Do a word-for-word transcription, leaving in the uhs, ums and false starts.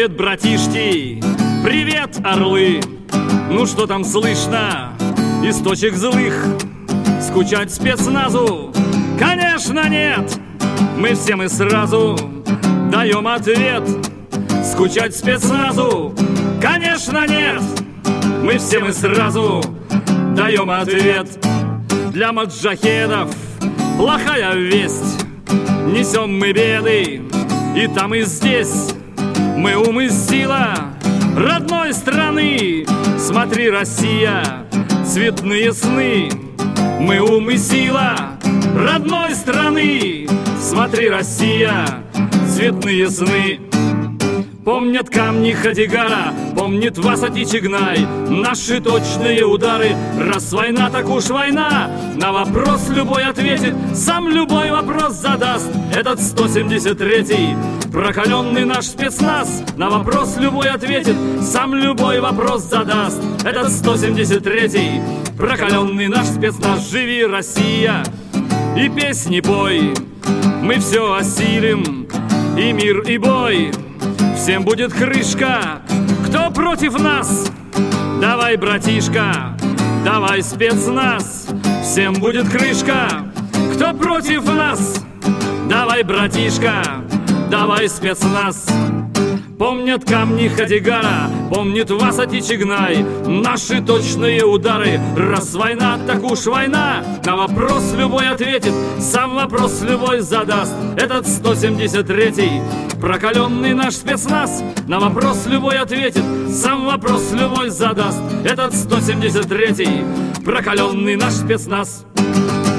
Привет, братишки, привет, орлы. Ну что там слышно из точек злых? Скучать спецназу? Конечно, нет. Мы все мы сразу даем ответ. Скучать спецназу? Конечно, нет. Мы все мы сразу даем ответ. Для маджахедов плохая весть. Несем мы беды и там, и здесь. Мы ум и сила родной страны. Смотри, Россия, цветные сны. Мы ум и сила родной страны. Смотри, Россия, цветные сны. Помнят камни Хадигара, помнит Васад и Чигнай, наши точные удары. Раз война, так уж война. На вопрос любой ответит, сам любой вопрос задаст. Этот сто семьдесят третий, прокаленный наш спецназ. На вопрос любой ответит, сам любой вопрос задаст. Этот сто семьдесят третий, прокаленный наш спецназ. Живи, Россия, и песни пой. Мы все осилим, и мир, и бой. Всем будет крышка, кто против нас? Давай, братишка, давай, спецназ. Всем будет крышка, кто против нас? Давай, братишка, давай, спецназ. Помнят камни Хадигара, помнит Васад и Чигнай, наши точные удары. Раз война, так уж война. На вопрос любой ответит, сам вопрос любой задаст. Этот сто семьдесят третий, прокаленный наш спецназ. На вопрос любой ответит, сам вопрос любой задаст. Этот сто семьдесят третий, прокаленный наш спецназ.